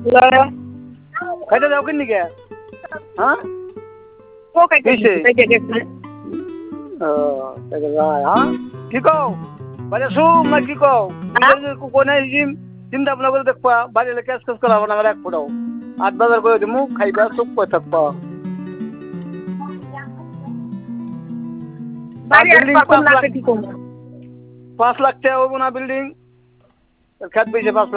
খাইতে যাও কিনি কে হ্যাঁ ও কাইতে গেছে ও তাহলে ভাই হ্যাঁ কি কও বাজে শুম না কি কও কোনে জিম চিন্তা ভাবনা করে দেখবা বাড়ি ক্যাশ ক্যাশ করা হবে না আমার এক ফোটাও 8 বাজার করে দিমু খাইবা চুপ করে থাকবা বাড়ি আর বিল্ডিং কখন লাগবে কি করব 5 লাখ টাকা হবো না বিল্ডিং খেত বেশি 5